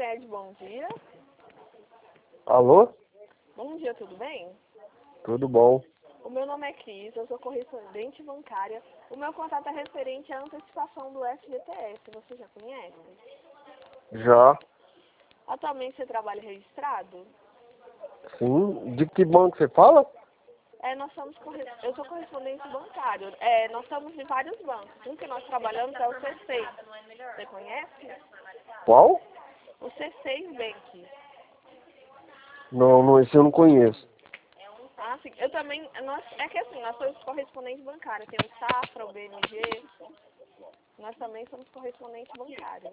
Unimed, bom dia. Alô? Bom dia, tudo bem? Tudo bom? O meu nome é Cris, eu sou correspondente bancária. O meu contato é referente à antecipação do FGTS, você já conhece? Já. Atualmente você trabalha registrado? Sim. De que banco você fala? Eu sou correspondente bancário. Nós somos de vários bancos. Um que nós trabalhamos é o C6. Você conhece? Qual? O C6 Bank. Não, esse eu não conheço. Ah, sim. Eu também. É que assim, nós somos correspondentes bancários. Tem o Safra, o BMG. Nós também somos correspondentes bancários.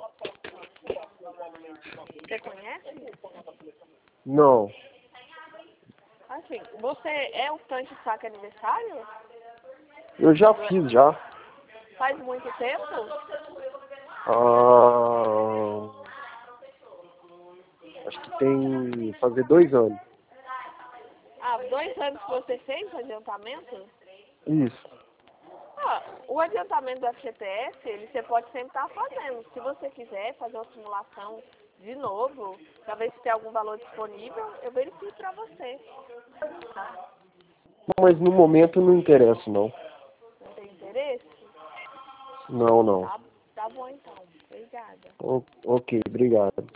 Você conhece? Não. Assim, você é o Tanque Saque Aniversário? Eu já fiz, já. Faz muito tempo? Ah, acho que tem... fazer 2 anos. Há 2 anos que você fez o adiantamento? Isso. O adiantamento do FGTS, você pode sempre estar fazendo. Se você quiser fazer uma simulação de novo, para ver se tem algum valor disponível, eu verifico para você. Mas no momento não interessa, não. Não tem interesse? Não. Tá bom então. Obrigada. Ok, obrigado.